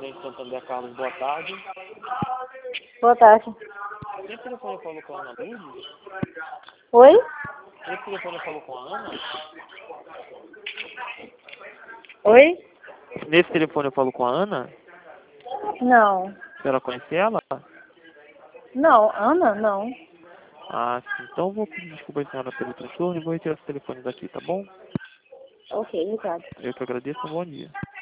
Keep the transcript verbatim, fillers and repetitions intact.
Prudente Santander, Carlos, boa tarde. Boa tarde. Esse telefone falou com a Ana Lourdes? Oi? Esse telefone falou com a Ana? Oi? Nesse telefone eu falo com a Ana? Não. A senhora conhece ela? Não, Ana, não. Ah, sim. Então eu vou pedir desculpa à senhora pelo transtorno e vou retirar esse telefone daqui, tá bom? Ok, obrigado. Eu que agradeço, um bom dia.